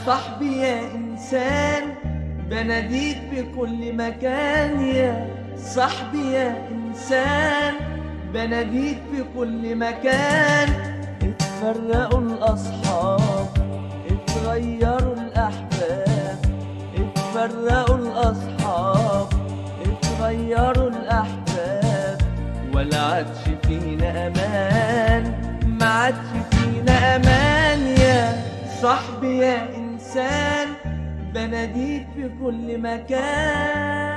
صاحبي يا إنسان بناديك بكل مكان، يا صاحبي يا إنسان بناديك بكل مكان. اتفرقوا الأصحاب اتغيروا الأحباب، اتفرقوا الأصحاب اتغيروا الأحباب، ولا عادش فينا أمان، ما عادش فينا أمان. يا صاحبي يا إنسان بناديك في كل مكان.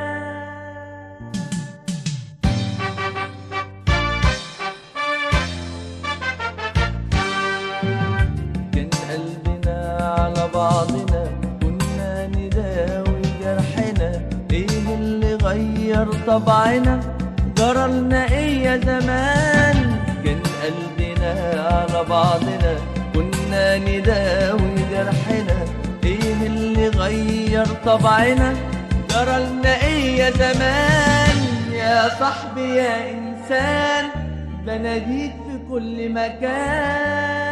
كان قلبنا على بعضنا، كنا نداوي جرحنا، ايه اللي غير طبعنا، جرالنا ايه يا زمان. كان قلبنا على بعضنا، كنا نداوي جرحنا، ايه اللي غير طبعنا، جرالنا ايه يا زمان. يا صاحبي يا انسان بناديك في كل مكان.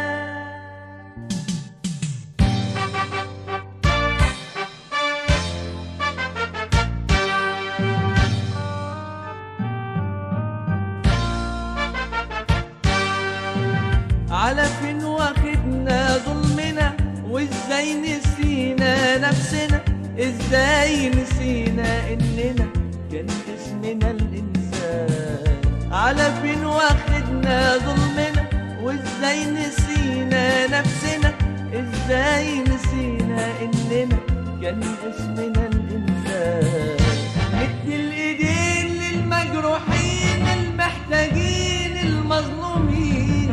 على فين واخدنا ظلمنا، وازاي نسينا نفسنا، ازاي نسينا اننا كان اسمنا الانسان. على فين واخدنا ظلمنا، وازاي نسينا نفسنا، ازاي نسينا اننا كان اسمنا الانسان. مد الايدين للمجروحين المحتاجين المظلومين،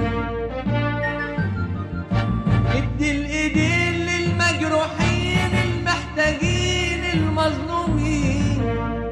مد الايدين للمجروحين المحتاجين المظلومين.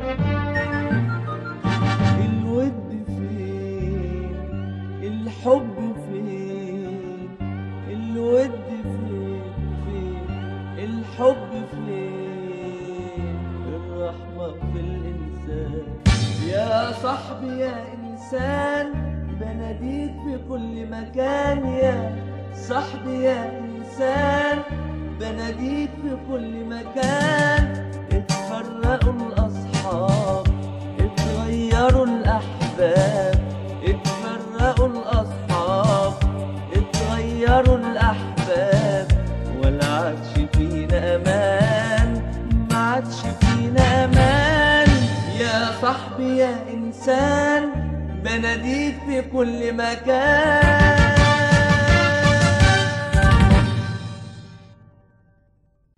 الود فين، الحب فين، الود فين، الحب فين، الرحمة في الإنسان. يا صاحبي يا إنسان بناديك في كل مكان، يا صاحبي يا إنسان بناديك في كل مكان. اتفرقوا الأصحاب اتغيروا الأحباب، اتفرقوا الأصحاب اتغيروا الأحباب، ولا عادش فينا أمان، ما عادش فينا أمان. يا صاحبي يا إنسان بناديك في كل مكان.